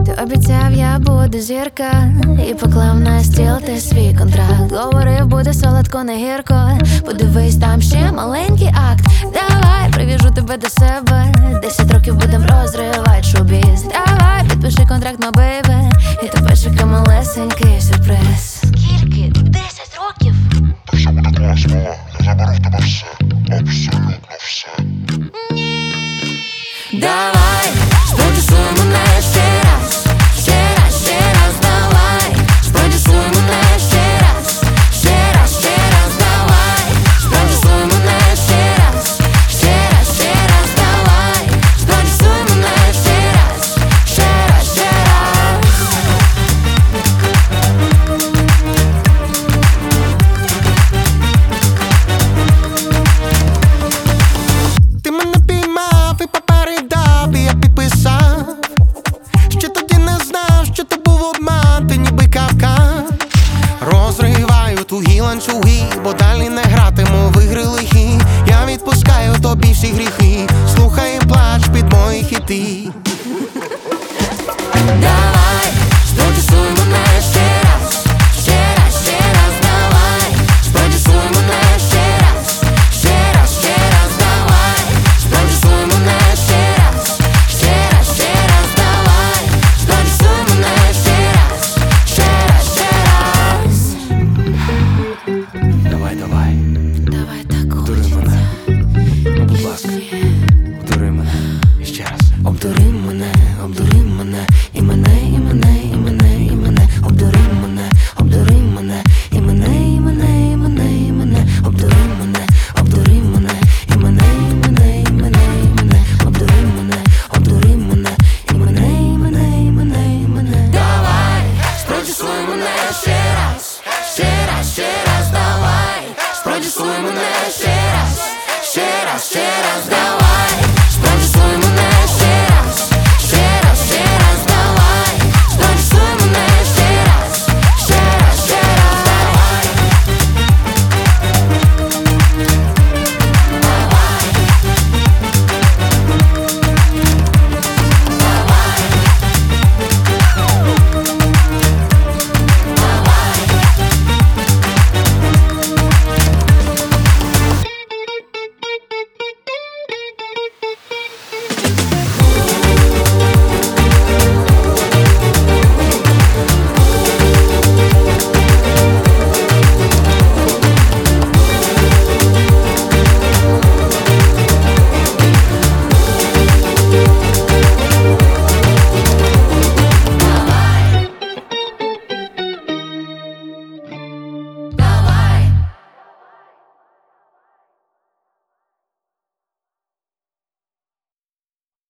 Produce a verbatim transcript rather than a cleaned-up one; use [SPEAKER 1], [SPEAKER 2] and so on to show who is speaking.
[SPEAKER 1] Ти обіцяв, я буду зірка, і поклав на стіл ти свій контракт. Говорив, буде солодко, не гірко. Подивись, там ще маленький акт. Давай, прив'яжу тебе до себе. Десять років будем розривати шоу-біз. Давай, підпиши контракт, ма бейбе, і тебе чекає малесенький сюрприз.
[SPEAKER 2] Скільки? Десять років?
[SPEAKER 3] Та все буде класно, я заберу в тебе все, абсолютно все.
[SPEAKER 1] Давай, спродюсуй мене ще раз, ще раз, ще раз, давай, спродюсуй мене ще раз, ще раз, ще раз, давай, спродюсуй мене ще раз, ще раз, ще раз, давай, спродюсуй мене ще раз, ще раз, ще раз.
[SPEAKER 4] Ти мене піймав і попередав, і я підписав. Ще тоді не знав, що то був обман, ти ніби кавка. Розриваю тугі ланцюги, бо далі не гратиму в ігри лихі. Я відпускаю тобі всі гріхи, слухай і плач під мої хіти.
[SPEAKER 1] Давай, спродюсуй мене ще раз, ще раз, ще раз, давай, спродюсуй мене ще раз, ще раз, ще раз, давай, спродюсуй мене ще раз, ще раз, ще раз, давай, спродюсуй мене ще раз, ще раз, ще раз.
[SPEAKER 5] Давай, давай,
[SPEAKER 1] Давай так
[SPEAKER 5] обдури
[SPEAKER 1] хочеться.
[SPEAKER 5] мене, ну будь ласка, обдури мене ще раз.
[SPEAKER 1] Обдури мене, обдури мене, і мене, і мене, і мене, і мене, обдури мене, обдури мене, і мене, і мене, і мене, і мене, обдури мене, обдури мене, і мене, і мене, і мене, і мене, обдури мене, обдури мене, і мене, і мене, і мене, і мене. Давай, спродюсуй мене ще раз, ще раз, ще раз, давай, спродюсуй мене ще раз, ще раз, ще раз, давай.